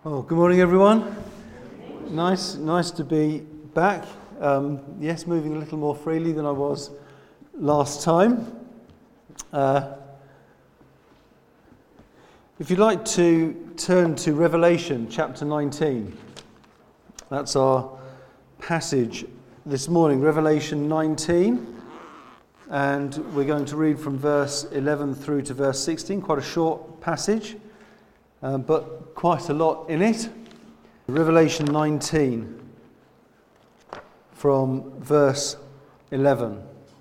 Oh, good morning, everyone. Nice to be back. Yes, moving a little more freely than I was last time. If you'd like to turn to Revelation chapter 19, that's our passage this morning, Revelation 19, and we're going to read from verse 11 through to verse 16, quite a short passage. But quite a lot in it. Revelation 19 from verse 11.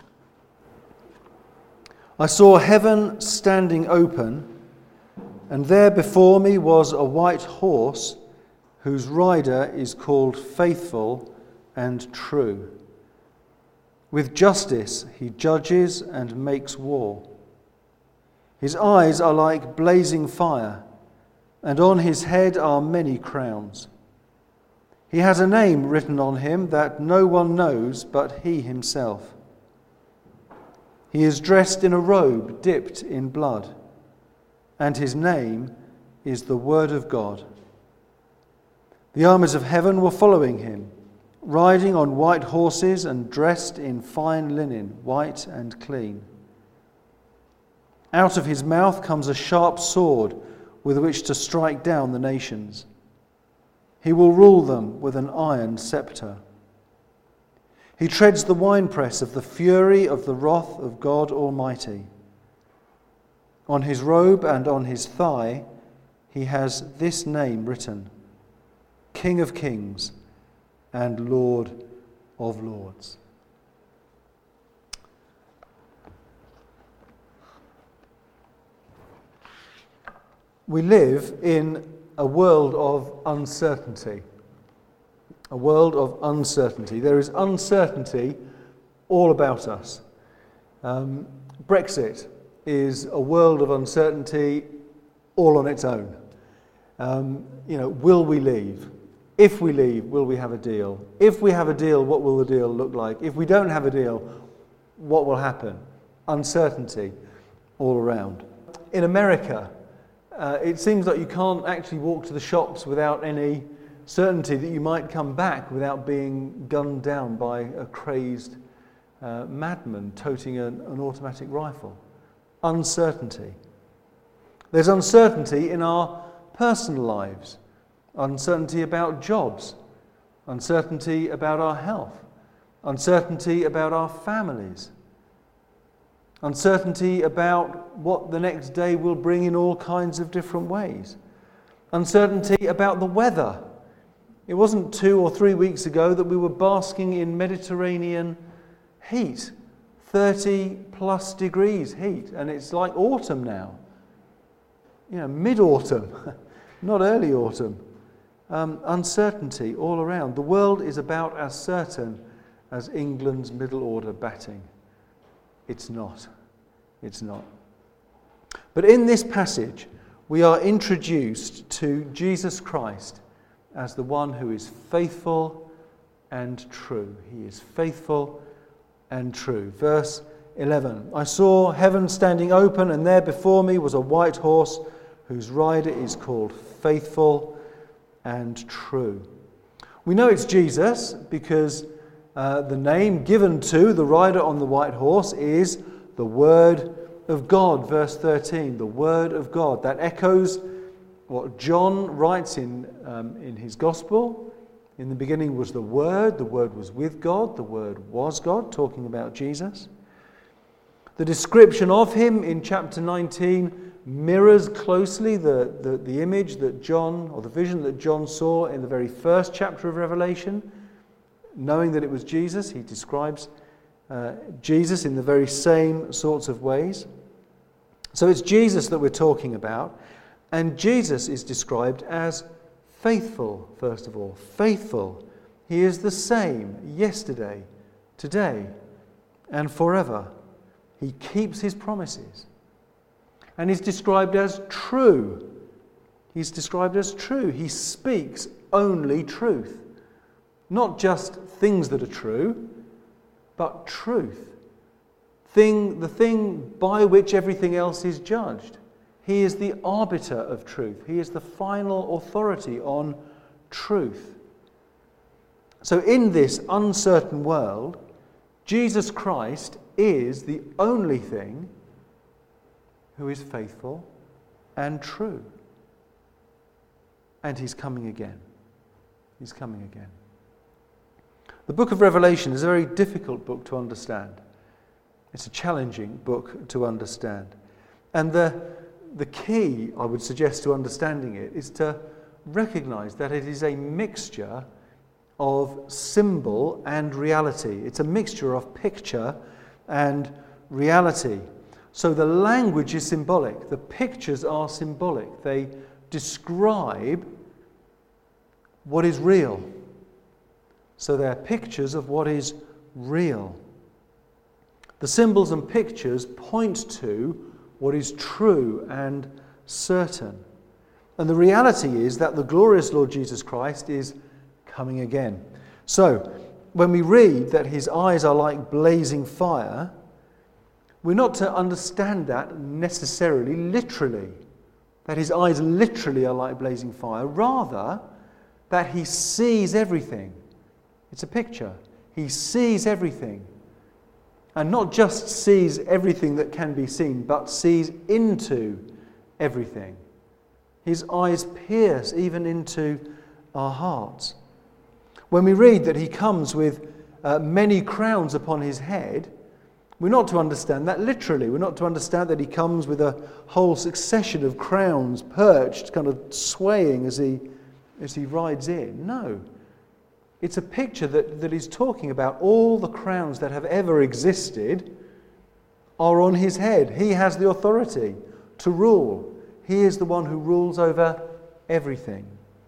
I saw heaven standing open, and there before me was a white horse whose rider is called Faithful and True. With justice he judges and makes war. His eyes are like blazing fire, and on his head are many crowns. He has a name written on him that no one knows but he himself. He is dressed in a robe dipped in blood, and his name is the Word of God. The armies of heaven were following him, riding on white horses and dressed in fine linen, white and clean. Out of his mouth comes a sharp sword, with which to strike down the nations. He will rule them with an iron scepter. He treads the winepress of the fury of the wrath of God Almighty. On his robe and on his thigh he has this name written: King of Kings and Lord of Lords. We live in a world of uncertainty. A world of uncertainty. There is uncertainty all about us. Brexit is a world of uncertainty all on its own. Will we leave? If we leave, will we have a deal? If we have a deal, what will the deal look like? If we don't have a deal, what will happen? Uncertainty all around. In America, it seems like you can't actually walk to the shops without any certainty that you might come back without being gunned down by a crazed madman toting an automatic rifle. Uncertainty. There's uncertainty in our personal lives. Uncertainty about jobs. Uncertainty about our health. Uncertainty about our families. Uncertainty about what the next day will bring in all kinds of different ways. Uncertainty about the weather. It wasn't 2 or 3 weeks ago that we were basking in Mediterranean heat, 30 plus degrees heat, and it's like autumn now. Mid-autumn, not early autumn. Uncertainty all around. The world is about as certain as England's middle order batting. It's not. It's not. But in this passage, we are introduced to Jesus Christ as the one who is faithful and true. He is faithful and true. Verse 11. I saw heaven standing open, and there before me was a white horse whose rider is called Faithful and True. We know it's Jesus because the name given to the rider on the white horse is the Word of God. Verse 13, the Word of God. That echoes what John writes in his Gospel. In the beginning was the Word was with God, the Word was God, talking about Jesus. The description of him in chapter 19 mirrors closely the image that John, or the vision that John saw in the very first chapter of Revelation. Knowing that it was Jesus, he describes Jesus in the very same sorts of ways. So it's Jesus that we're talking about, and Jesus is described as faithful, first of all. Faithful. He is the same yesterday, today, and forever. He keeps his promises. And he's described as true. He's described as true. He speaks only truth. Not just things that are true, but truth. The thing by which everything else is judged. He is the arbiter of truth. He is the final authority on truth. So in this uncertain world, Jesus Christ is the only thing who is faithful and true. And he's coming again. He's coming again. The book of Revelation is a very difficult book to understand. It's a challenging book to understand. And the key, I would suggest, to understanding it is to recognize that it is a mixture of symbol and reality. It's a mixture of picture and reality. So the language is symbolic. The pictures are symbolic. They describe what is real. So they're pictures of what is real. The symbols and pictures point to what is true and certain. And the reality is that the glorious Lord Jesus Christ is coming again. So, when we read that his eyes are like blazing fire, we're not to understand that necessarily literally, that his eyes literally are like blazing fire, rather that he sees everything. It's a picture. He sees everything. And not just sees everything that can be seen, but sees into everything. His eyes pierce even into our hearts. When we read that he comes with many crowns upon his head, we're not to understand that literally. We're not to understand that he comes with a whole succession of crowns perched, kind of swaying as he rides in. No. It's a picture that is talking about all the crowns that have ever existed are on his head. He has the authority to rule. He is the one who rules over everything.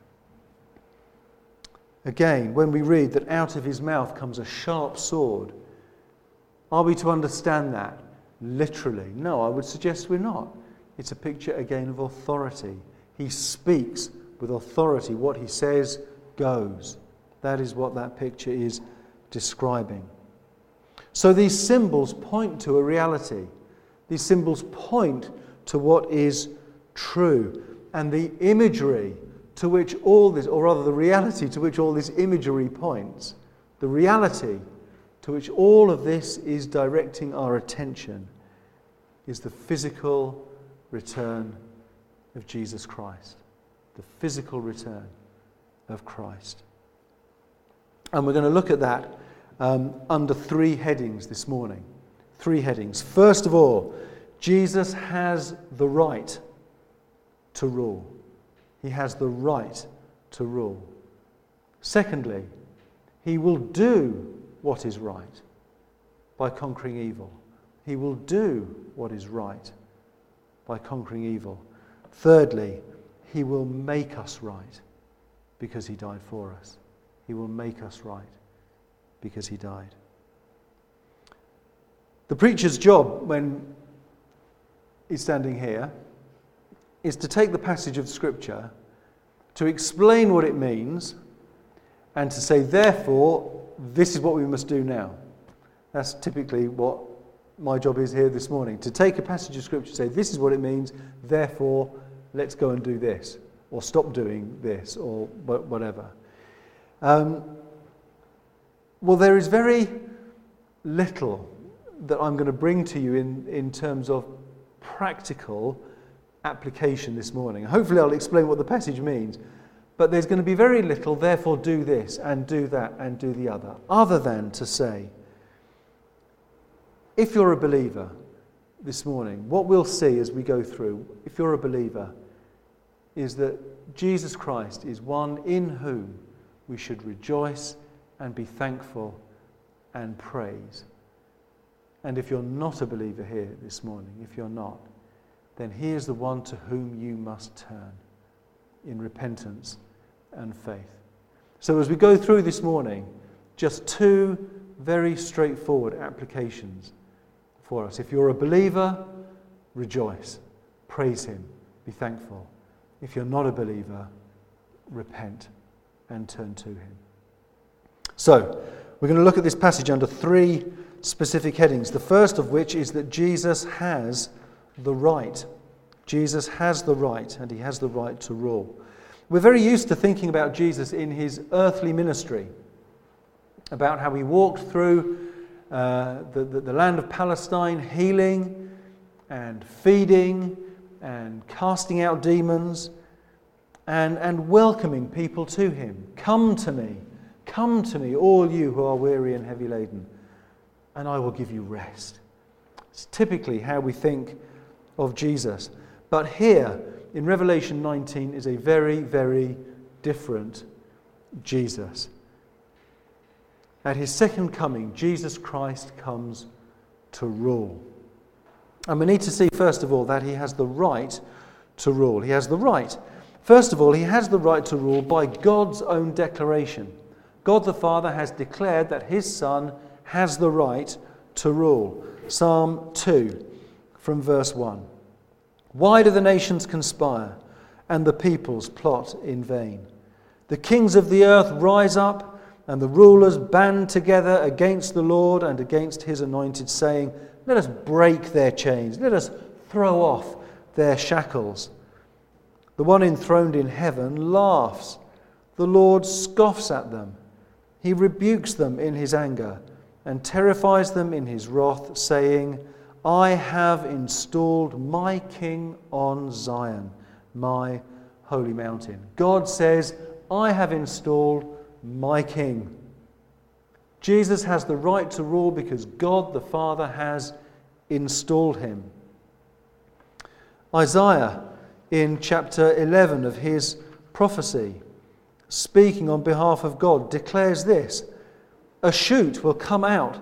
Again, when we read that out of his mouth comes a sharp sword, are we to understand that literally? No, I would suggest we're not. It's a picture again of authority. He speaks with authority. What he says goes. That is what that picture is describing. So these symbols point to a reality. These symbols point to what is true. And the imagery to which all this, or rather the reality to which all this imagery points, the reality to which all of this is directing our attention, is the physical return of Jesus Christ. The physical return of Christ. And we're going to look at that under three headings this morning. Three headings. First of all, Jesus has the right to rule. He has the right to rule. Secondly, he will do what is right by conquering evil. He will do what is right by conquering evil. Thirdly, he will make us right because he died for us. He will make us right because he died. The preacher's job when he's standing here is to take the passage of Scripture, to explain what it means, and to say, therefore, this is what we must do now. That's typically what my job is here this morning, to take a passage of Scripture and say, this is what it means, therefore, let's go and do this, or stop doing this, or whatever. Well, there is very little that I'm going to bring to you in terms of practical application this morning. Hopefully I'll explain what the passage means, but there's going to be very little, therefore do this and do that and do the other than to say, if you're a believer this morning, what we'll see as we go through, if you're a believer, is that Jesus Christ is one in whom we should rejoice and be thankful and praise. And if you're not a believer here this morning, if you're not, then he is the one to whom you must turn in repentance and faith. So as we go through this morning, just two very straightforward applications for us. If you're a believer, rejoice, praise him, be thankful. If you're not a believer, repent and turn to him. So, we're going to look at this passage under three specific headings. The first of which is that Jesus has the right Jesus has the right, and he has the right to rule. We're very used to thinking about Jesus in his earthly ministry, about how he walked through the land of Palestine, healing and feeding and casting out demons and welcoming people to him. Come to me, all you who are weary and heavy laden, and I will give you rest. It's typically how we think of Jesus. But here, in Revelation 19, is a very, very different Jesus. At his second coming, Jesus Christ comes to rule. And we need to see, first of all, that he has the right to rule. He has the right. First of all, he has the right to rule by God's own declaration. God the Father has declared that his Son has the right to rule. Psalm 2, from verse 1. Why do the nations conspire and the peoples plot in vain? The kings of the earth rise up, and the rulers band together against the Lord and against his anointed, saying, let us break their chains, let us throw off their shackles. The one enthroned in heaven laughs. The Lord scoffs at them. He rebukes them in his anger and terrifies them in his wrath, saying, I have installed my king on Zion, my holy mountain. God says, I have installed my king. Jesus has the right to rule because God the Father has installed him. Isaiah, in chapter 11 of his prophecy, speaking on behalf of God, declares this: a shoot will come up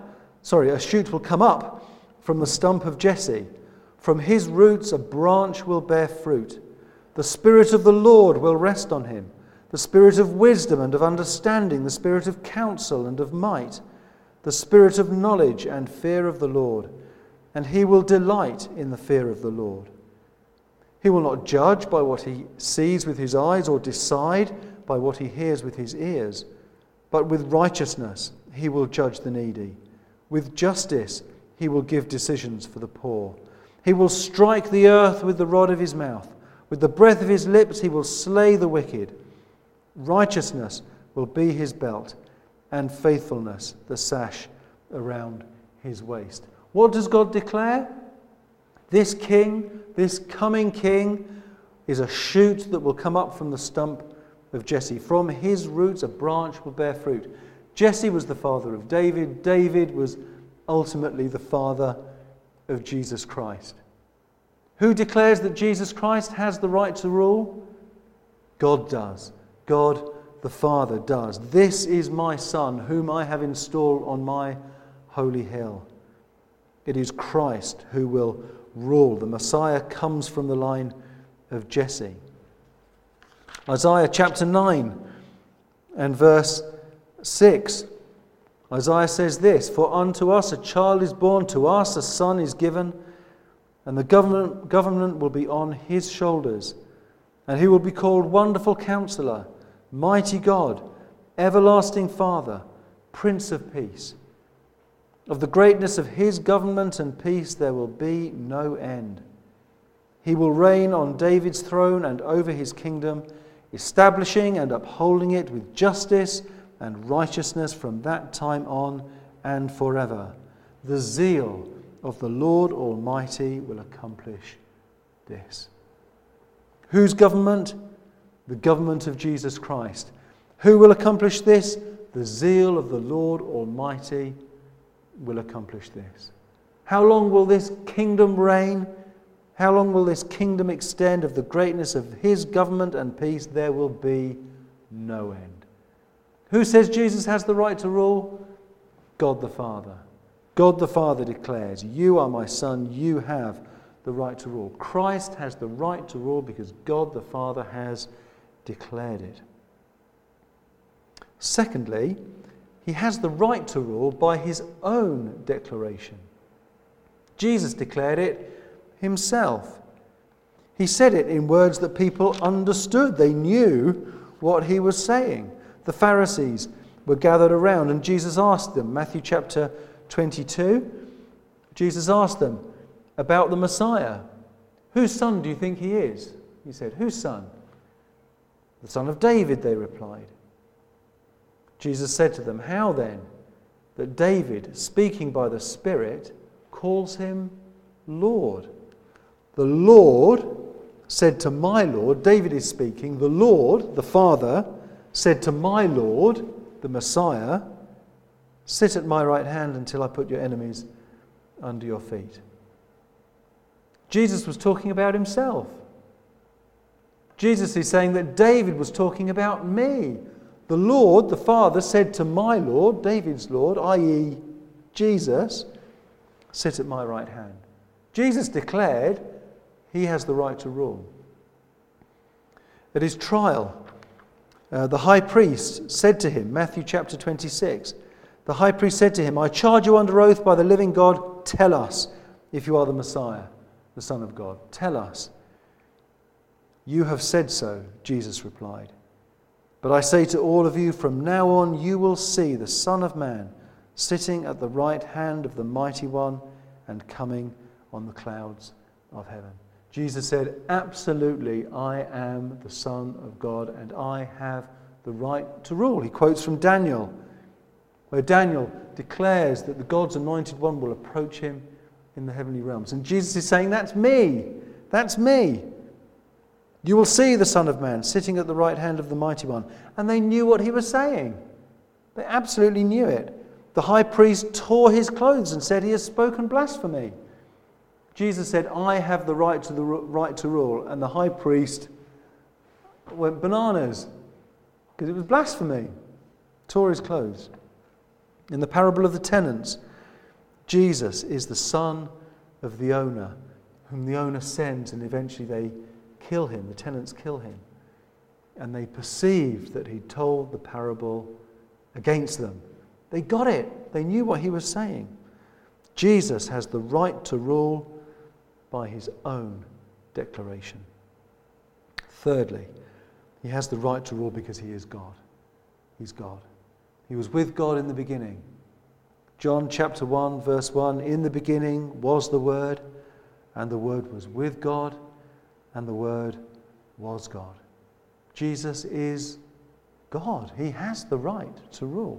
from the stump of Jesse. From his roots a branch will bear fruit. The Spirit of the Lord will rest on him, the Spirit of wisdom and of understanding, the Spirit of counsel and of might, the Spirit of knowledge and fear of the Lord. And he will delight in the fear of the Lord. He will not judge by what he sees with his eyes or decide by what he hears with his ears, but with righteousness he will judge the needy. With justice he will give decisions for the poor. He will strike the earth with the rod of his mouth. With the breath of his lips he will slay the wicked. Righteousness will be his belt, and faithfulness the sash around his waist. What does God declare? This king, this coming king, is a shoot that will come up from the stump of Jesse. From his roots a branch will bear fruit. Jesse was the father of David. David was ultimately the father of Jesus Christ. Who declares that Jesus Christ has the right to rule? God does. God the Father does. This is my Son, whom I have installed on my holy hill. It is Christ who will rule. The Messiah comes from the line of Jesse. Isaiah chapter 9 and verse 6. Isaiah says this: For unto us a child is born, to us a son is given, and the government will be on his shoulders, and he will be called Wonderful Counselor, Mighty God, Everlasting Father, Prince of Peace. Of the greatness of his government and peace there will be no end. He will reign on David's throne and over his kingdom, establishing and upholding it with justice and righteousness from that time on and forever. The zeal of the Lord Almighty will accomplish this. Whose government? The government of Jesus Christ. Who will accomplish this? The zeal of the Lord Almighty will accomplish this. How long will this kingdom reign? How long will this kingdom extend? Of the greatness of his government and peace there will be no end. Who says Jesus has the right to rule? God the Father. God the Father declares, you are my Son, you have the right to rule. Christ has the right to rule because God the Father has declared it. Secondly, he has the right to rule by his own declaration. Jesus declared it himself. He said it in words that people understood. They knew what he was saying. The Pharisees were gathered around and Jesus asked them, Matthew chapter 22, Jesus asked them about the Messiah. "Whose son do you think he is?" He said, "Whose son?" "The son of David," they replied. Jesus said to them, "How then that David, speaking by the Spirit, calls him Lord? The Lord said to my Lord," David is speaking, "the Lord, the Father, said to my Lord, the Messiah, 'Sit at my right hand until I put your enemies under your feet.'" Jesus was talking about himself. Jesus is saying that David was talking about me. The Lord, the Father, said to my Lord, David's Lord, i.e. Jesus, "Sit at my right hand." Jesus declared he has the right to rule. At his trial, the high priest said to him, Matthew chapter 26, the high priest said to him, "I charge you under oath by the living God, tell us if you are the Messiah, the Son of God. Tell us." "You have said so," Jesus replied. "But I say to all of you, from now on you will see the Son of Man sitting at the right hand of the Mighty One and coming on the clouds of heaven." Jesus said, absolutely, I am the Son of God and I have the right to rule. He quotes from Daniel, where Daniel declares that the God's anointed one will approach him in the heavenly realms. And Jesus is saying, that's me. That's me. You will see the Son of Man sitting at the right hand of the Mighty One. And they knew what he was saying. They absolutely knew it. The high priest tore his clothes and said, "He has spoken blasphemy." Jesus said, "I have the right to rule." And the high priest went bananas because it was blasphemy. Tore his clothes. In the parable of the tenants, Jesus is the son of the owner, whom the owner sends, and eventually they kill him. The tenants kill him. And they perceived that he told the parable against them. They got it. They knew what he was saying. Jesus has the right to rule by his own declaration. Thirdly, he has the right to rule because he is God. He's God. He was with God in the beginning. John chapter 1 verse 1, "In the beginning was the Word, and the Word was with God, and the Word was God." Jesus is God. He has the right to rule.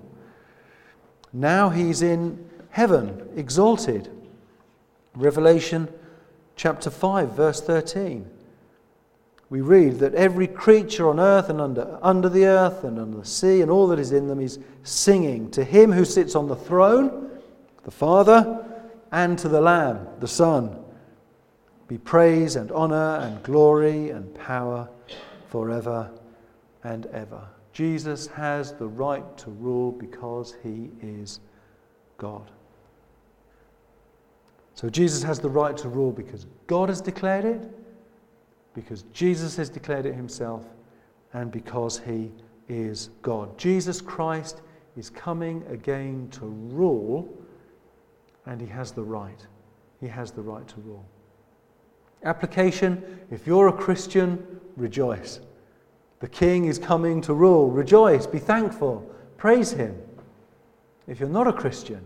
Now he's in heaven, exalted. Revelation chapter 5, verse 13. We read that every creature on earth and under the earth and under the sea and all that is in them is singing to him who sits on the throne, the Father, and to the Lamb, the Son, be praise and honor and glory and power forever and ever. Jesus has the right to rule because he is God. So Jesus has the right to rule because God has declared it, because Jesus has declared it himself, and because he is God. Jesus Christ is coming again to rule, and he has the right. He has the right to rule. Application: if you're a Christian, rejoice. The King is coming to rule. Rejoice, be thankful, praise him. If you're not a Christian,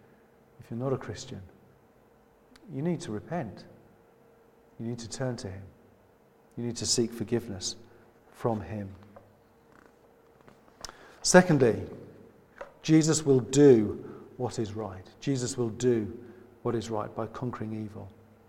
you need to repent. You need to turn to him. You need to seek forgiveness from him. Secondly, Jesus will do what is right. Jesus will do what is right by conquering evil.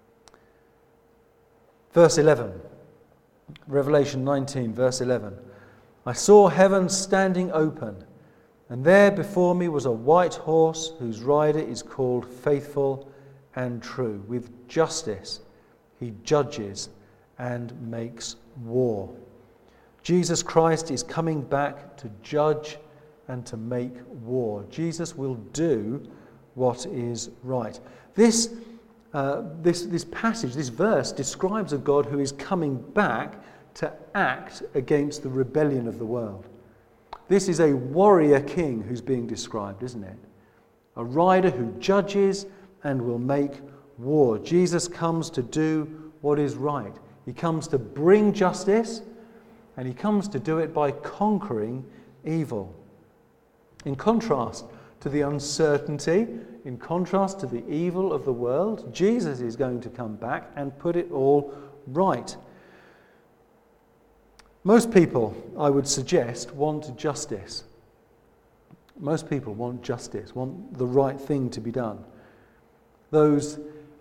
Verse 11, Revelation 19, verse 11. "I saw heaven standing open, and there before me was a white horse whose rider is called Faithful and True. With justice he judges and makes war." Jesus Christ is coming back to judge and to make war. Jesus will do what is right. This passage, this verse, describes a God who is coming back to act against the rebellion of the world. This is a warrior king who's being described, isn't it? A rider who judges and will make war. Jesus comes to do what is right. He comes to bring justice, and he comes to do it by conquering evil. In contrast to the uncertainty, in contrast to the evil of the world, Jesus is going to come back and put it all right. Most people, I would suggest, want justice. Most people want justice, want the right thing to be done. Those,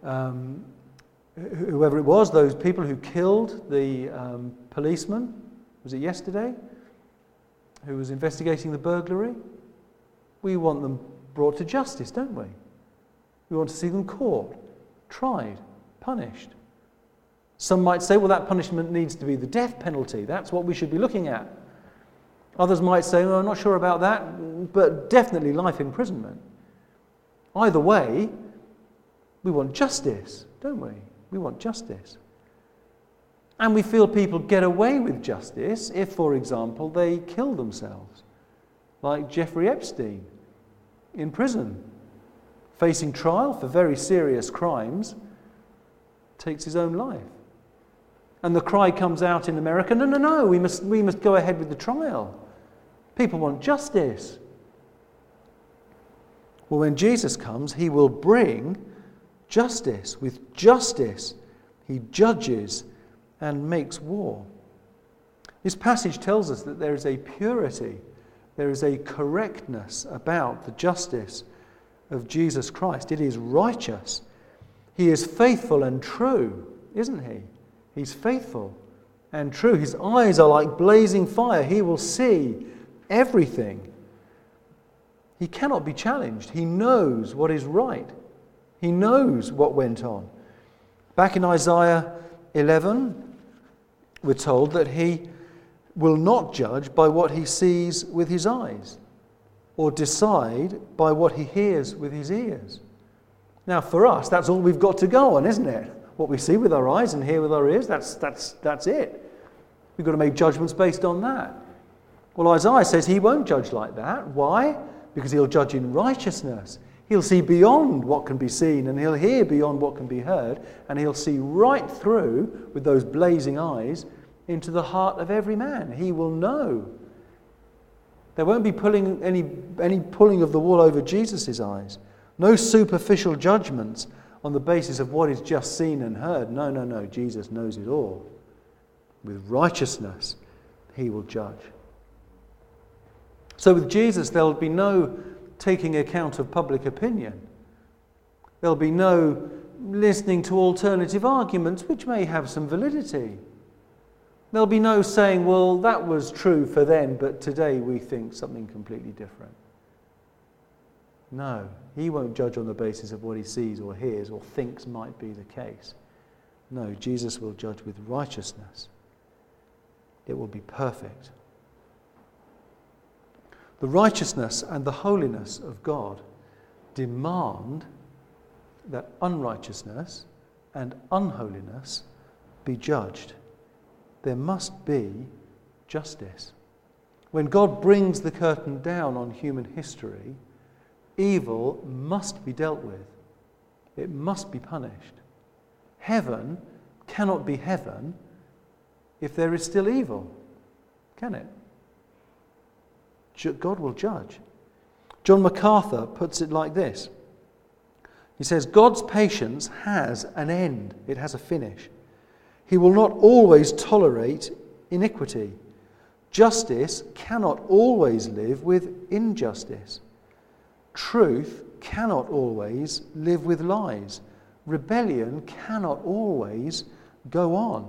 whoever it was, those people who killed the policeman, was it yesterday, who was investigating the burglary, we want them brought to justice, don't we? We want to see them caught, tried, punished. Some might say, well, that punishment needs to be the death penalty. That's what we should be looking at. Others might say, well, I'm not sure about that, but definitely life imprisonment. Either way, we want justice, don't we? We want justice. And we feel people get away with justice if, for example, they kill themselves, like Jeffrey Epstein in prison, facing trial for very serious crimes, takes his own life. And the cry comes out in America, no, we must go ahead with the trial. People want justice. Well, when Jesus comes, he will bring justice. With justice, he judges and makes war. This passage tells us that there is a purity, there is a correctness about the justice of Jesus Christ. It is righteous. He is faithful and true, isn't he? He's faithful and true. His eyes are like blazing fire. He will see everything. He cannot be challenged. He knows what is right. He knows what went on. Back in Isaiah 11, we're told that he will not judge by what he sees with his eyes or decide by what he hears with his ears. Now, for us, that's all we've got to go on, isn't it? What we see with our eyes and hear with our ears, that's it. We've got to make judgments based on that. Well, Isaiah says he won't judge like that. Why? Because he'll judge in righteousness. He'll see beyond what can be seen, and he'll hear beyond what can be heard, and he'll see right through, with those blazing eyes, into the heart of every man. He will know. There won't be any pulling of the wool over Jesus' eyes. No superficial judgments on the basis of what is just seen and heard. No. Jesus knows it all. With righteousness, he will judge. So with Jesus, there will be no taking account of public opinion. There'll be no listening to alternative arguments, which may have some validity. There'll be no saying, well, that was true for then, but today we think something completely different. No, he won't judge on the basis of what he sees or hears or thinks might be the case. No, Jesus will judge with righteousness. It will be perfect. The righteousness and the holiness of God demand that unrighteousness and unholiness be judged. There must be justice. When God brings the curtain down on human history, evil must be dealt with. It must be punished. Heaven cannot be heaven if there is still evil, can it? God will judge. John MacArthur puts it like this. He says, God's patience has an end. It has a finish. He will not always tolerate iniquity. Justice cannot always live with injustice. Truth cannot always live with lies. Rebellion cannot always go on.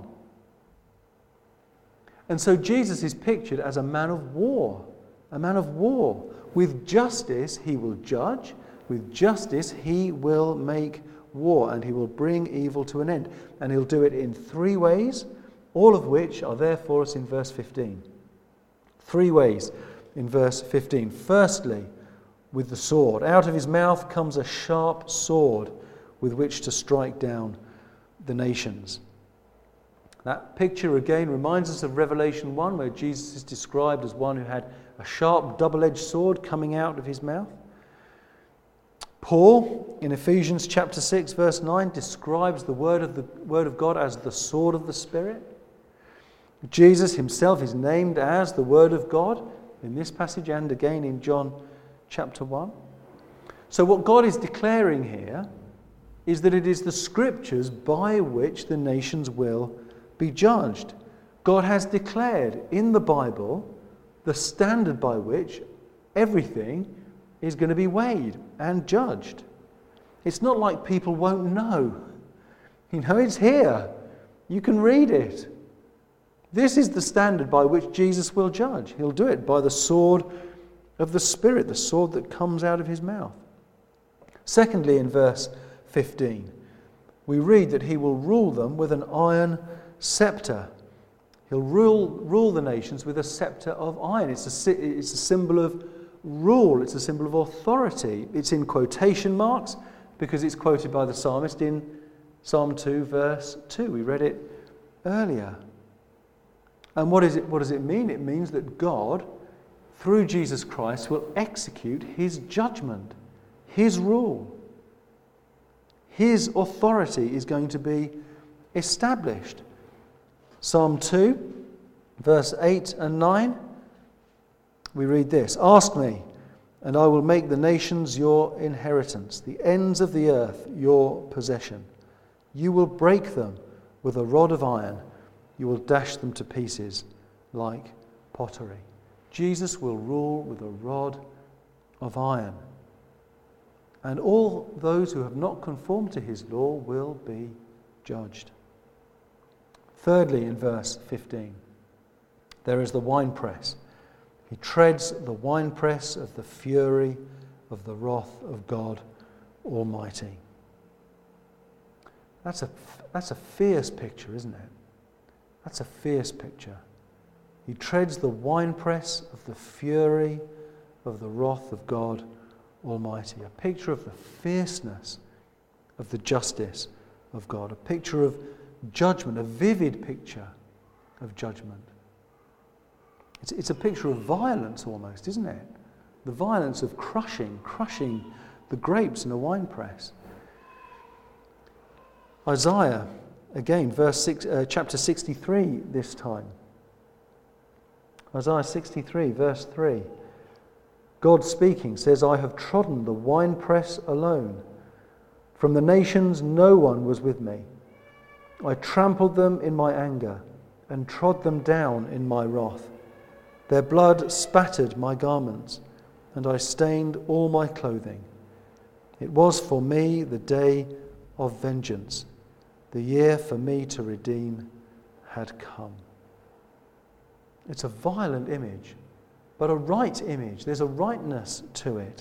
And so Jesus is pictured as a man of war. A man of war. With justice he will judge. With justice he will make war, and he will bring evil to an end. And he'll do it in 3 ways, all of which are there for us in verse 15. 3 ways in verse 15. Firstly, with the sword. Out of his mouth comes a sharp sword with which to strike down the nations. That picture again reminds us of Revelation 1, where Jesus is described as one who had a sharp double-edged sword coming out of his mouth. Paul, in Ephesians chapter 6, verse 9, describes the word of God as the sword of the Spirit. Jesus himself is named as the Word of God in this passage and again in John chapter 1. So what God is declaring here is that it is the Scriptures by which the nations will be judged. God has declared in the Bible the standard by which everything is going to be weighed and judged. It's not like people won't know. It's here. You can read it. This is the standard by which Jesus will judge. He'll do it by the sword of the Spirit, the sword that comes out of his mouth. Secondly, in verse 15, we read that he will rule them with an iron scepter. He'll rule the nations with a scepter of iron. It's a symbol of rule. It's a symbol of authority. It's in quotation marks because it's quoted by the psalmist in Psalm 2, verse 2. We read it earlier. And what does it mean? It means that God, through Jesus Christ, will execute his judgment, his rule. His authority is going to be established. Psalm 2, verse 8 and 9, we read this: "Ask me, and I will make the nations your inheritance, the ends of the earth your possession. You will break them with a rod of iron. You will dash them to pieces like pottery." Jesus will rule with a rod of iron. And all those who have not conformed to his law will be judged. Thirdly, in verse 15, there is the winepress. He treads the winepress of the fury of the wrath of God Almighty. That's a fierce picture, isn't it? That's a fierce picture. He treads the winepress of the fury of the wrath of God Almighty. A picture of the fierceness of the justice of God. A picture of judgment, a vivid picture of judgment. It's a picture of violence almost, isn't it? The violence of crushing the grapes in a winepress. Isaiah, again, chapter 63 this time. Isaiah 63, verse 3. God speaking says, "I have trodden the winepress alone. From the nations no one was with me. I trampled them in my anger and trod them down in my wrath. Their blood spattered my garments, and I stained all my clothing. It was for me the day of vengeance. The year for me to redeem had come." It's a violent image, but a right image. There's a rightness to it.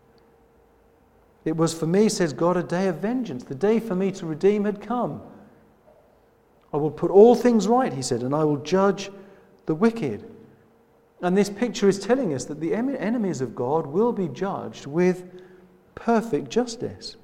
It was for me, says God, a day of vengeance. The day for me to redeem had come. I will put all things right, he said, and I will judge the wicked. And this picture is telling us that the enemies of God will be judged with perfect justice.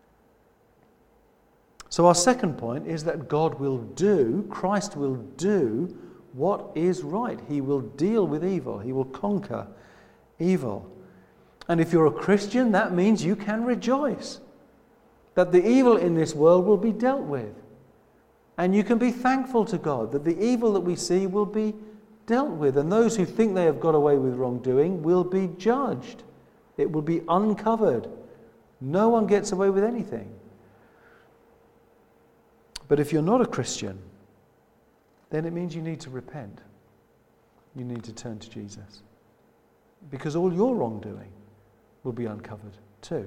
So our second point is that Christ will do what is right. He will deal with evil. He will conquer evil. And if you're a Christian, that means you can rejoice that the evil in this world will be dealt with. And you can be thankful to God that the evil that we see will be dealt with. And those who think they have got away with wrongdoing will be judged. It will be uncovered. No one gets away with anything. But if you're not a Christian, then it means you need to repent. You need to turn to Jesus. Because all your wrongdoing will be uncovered too.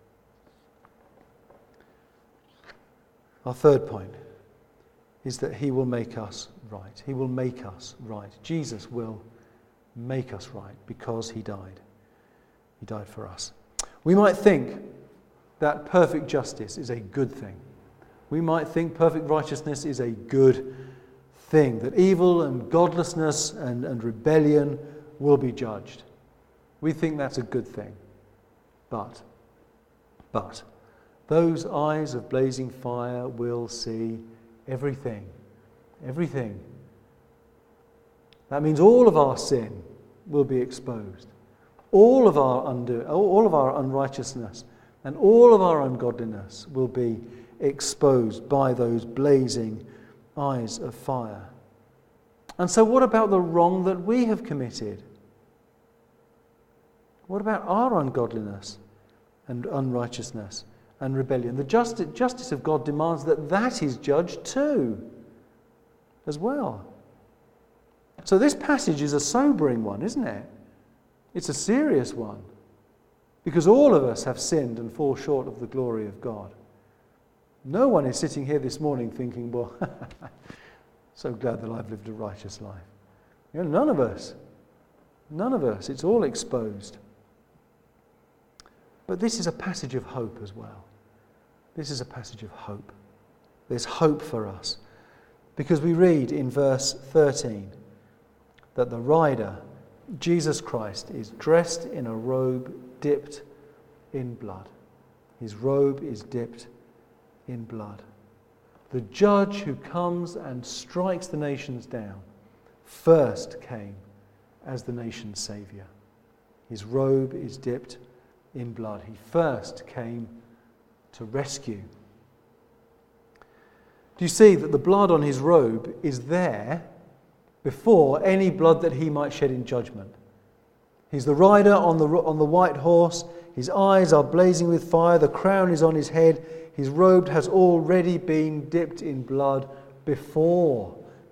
Our third point is that he will make us right. He will make us right. Jesus will make us right because he died. He died for us. We might think that perfect justice is a good thing. We might think perfect righteousness is a good thing, that evil and godlessness and rebellion will be judged. We think that's a good thing. But those eyes of blazing fire will see everything. Everything. That means all of our sin will be exposed. All of our unrighteousness and all of our ungodliness will be exposed by those blazing eyes of fire. And so what about the wrong that we have committed? What about our ungodliness and unrighteousness and rebellion? The justice of God demands that is judged too. as well. So this passage is a sobering one, isn't it? It's a serious one. Because all of us have sinned and fall short of the glory of God. No one is sitting here this morning thinking, well, so glad that I've lived a righteous life. You know, none of us. None of us. It's all exposed. But this is a passage of hope as well. This is a passage of hope. There's hope for us. Because we read in verse 13 that the rider, Jesus Christ, is dressed in a robe dipped in blood. His robe is dipped in blood. The judge who comes and strikes the nations down first came as the nation's saviour. His robe is dipped in blood. He first came to rescue. Do you see that the blood on his robe is there before any blood that he might shed in judgment? He's the rider on the white horse. His eyes are blazing with fire. The crown is on his head. His robe has already been dipped in blood before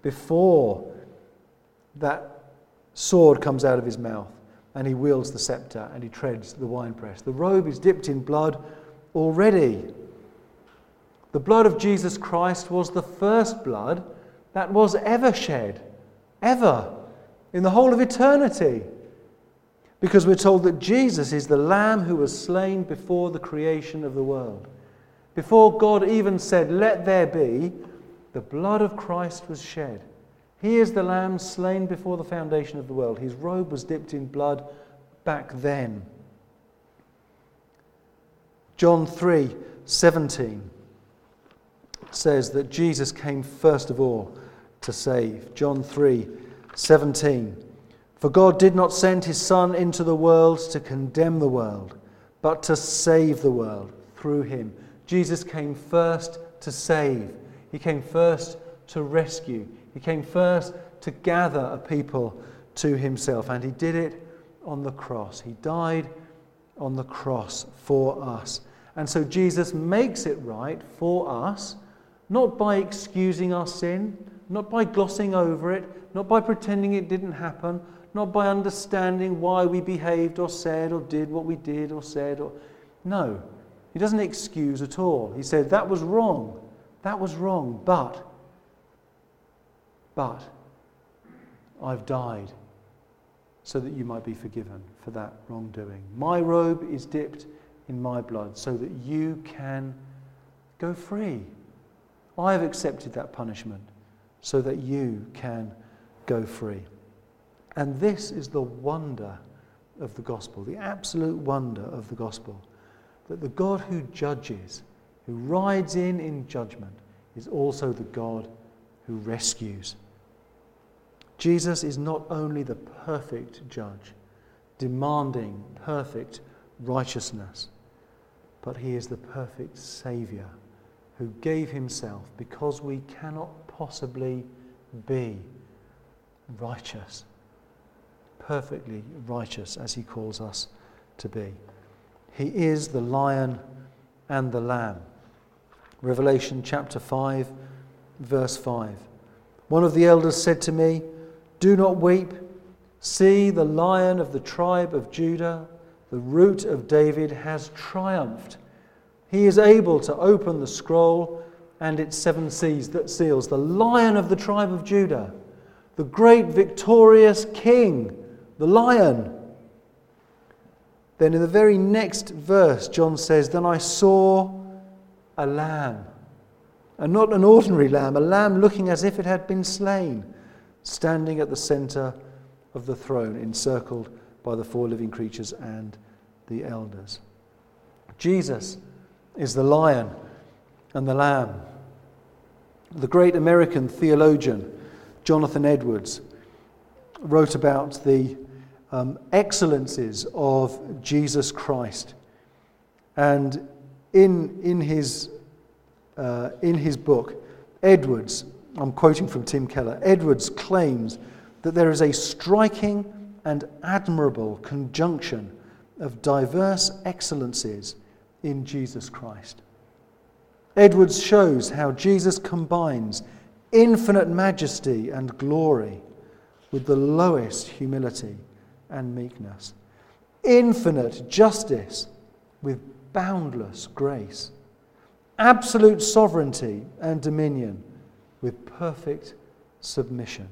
that sword comes out of his mouth and he wields the scepter and he treads the winepress. The robe is dipped in blood already. The blood of Jesus Christ was the first blood that was ever shed, ever, in the whole of eternity. Because we're told that Jesus is the Lamb who was slain before the creation of the world. Before God even said, "Let there be," the blood of Christ was shed. He is the Lamb slain before the foundation of the world. His robe was dipped in blood back then. John 3:17 says that Jesus came first of all to save. John 3:17. For God did not send his Son into the world to condemn the world, but to save the world through him. Jesus came first to save. He came first to rescue. He came first to gather a people to himself. And he did it on the cross. He died on the cross for us. And so Jesus makes it right for us, not by excusing our sin, not by glossing over it, not by pretending it didn't happen, not by understanding why we behaved or said or did what we did or said. No, he doesn't excuse at all. He said, that was wrong, but I've died so that you might be forgiven for that wrongdoing. My robe is dipped in my blood so that you can go free. I have accepted that punishment so that you can go free. And this is the wonder of the gospel, the absolute wonder of the gospel, that the God who judges, who rides in judgment, is also the God who rescues. Jesus is not only the perfect judge, demanding perfect righteousness, but he is the perfect Saviour who gave himself because we cannot possibly be righteous, perfectly righteous as he calls us to be. He is the Lion and the Lamb. Revelation chapter 5, verse 5. One of the elders said to me, "Do not weep. See, the Lion of the tribe of Judah, the Root of David, has triumphed. He is able to open the scroll and its 7 seals." The Lion of the tribe of Judah, the great victorious King, the Lion. Then in the very next verse, John says, "Then I saw a lamb, and not an ordinary lamb, a lamb looking as if it had been slain, standing at the centre of the throne, encircled by the 4 living creatures and the elders." Jesus is the Lion and the Lamb. The great American theologian Jonathan Edwards wrote about the excellences of Jesus Christ, and in his book, Edwards, I'm quoting from Tim Keller, Edwards claims that there is a striking and admirable conjunction of diverse excellences in Jesus Christ. Edwards shows how Jesus combines infinite majesty and glory with the lowest humility and meekness, infinite justice with boundless grace, absolute sovereignty and dominion with perfect submission,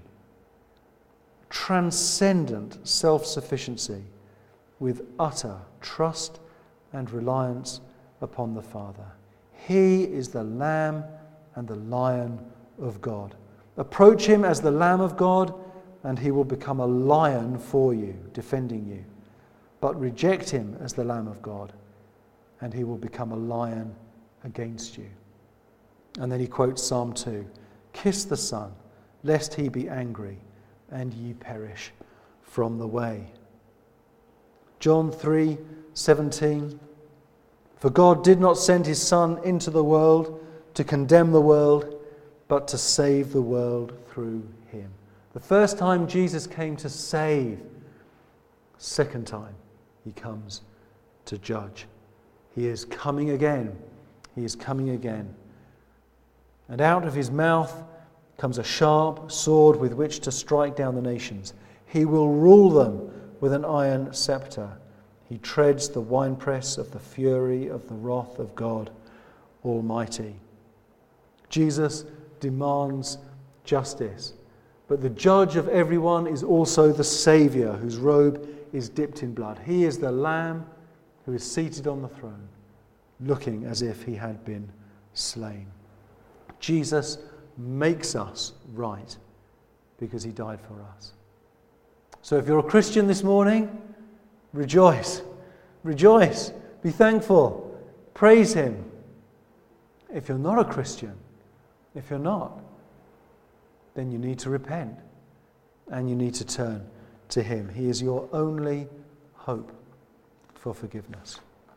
transcendent self-sufficiency with utter trust and reliance upon the Father. He is the Lamb and the Lion of God. Approach him as the Lamb of God, and he will become a lion for you, defending you. But reject him as the Lamb of God, and he will become a lion against you. And then he quotes Psalm 2, "Kiss the Son, lest he be angry, and ye perish from the way." John 3:17, "For God did not send his Son into the world to condemn the world, but to save the world through him." The first time Jesus came to save. Second time he comes to judge. He is coming again. He is coming again. And out of his mouth comes a sharp sword with which to strike down the nations. He will rule them with an iron scepter. He treads the winepress of the fury of the wrath of God Almighty. Jesus demands justice, but the judge of everyone is also the Saviour, whose robe is dipped in blood. He is the Lamb who is seated on the throne, looking as if he had been slain. Jesus makes us right because he died for us. So if you're a Christian this morning, rejoice. Rejoice. Be thankful. Praise him. If you're not a Christian, if you're not, then you need to repent and you need to turn to him. He is your only hope for forgiveness.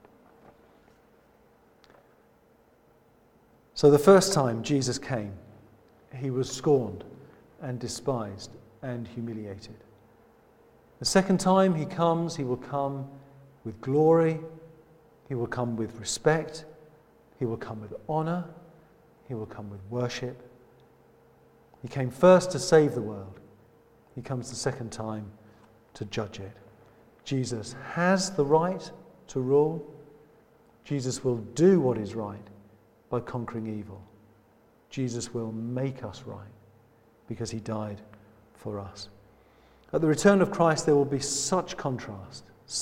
So the first time Jesus came, he was scorned and despised and humiliated. The second time he comes, he will come with glory, he will come with respect, he will come with honor, he will come with worship. He came first to save the world. He comes the second time to judge it. Jesus has the right to rule. Jesus will do what is right by conquering evil. Jesus will make us right because he died for us. At the return of Christ, there will be such contrast.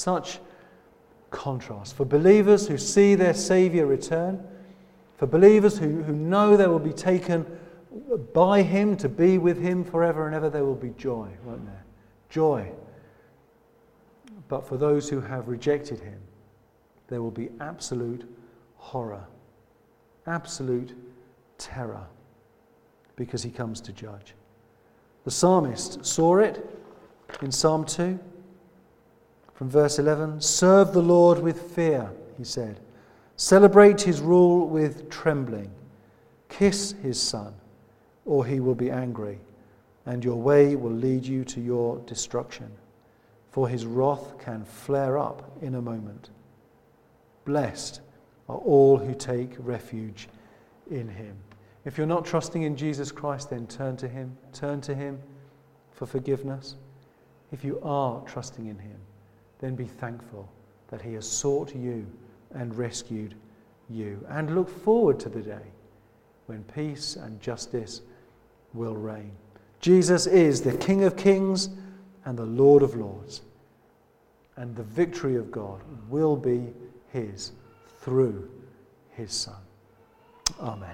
For believers who see their Saviour return, for believers who know they will be taken by him to be with him forever and ever, there will be joy, won't there? Joy. But for those who have rejected him, there will be absolute horror, absolute terror, because he comes to judge. The psalmist saw it in Psalm 2, from verse 11. "Serve the Lord with fear," he said. "Celebrate his rule with trembling. Kiss his Son, or he will be angry, and your way will lead you to your destruction. For his wrath can flare up in a moment. Blessed are all who take refuge in him." If you're not trusting in Jesus Christ, then turn to him. Turn to him for forgiveness. If you are trusting in him, then be thankful that he has sought you and rescued you. And look forward to the day when peace and justice will reign. Jesus is the King of Kings and the Lord of Lords. And the victory of God will be his through his Son. Amen.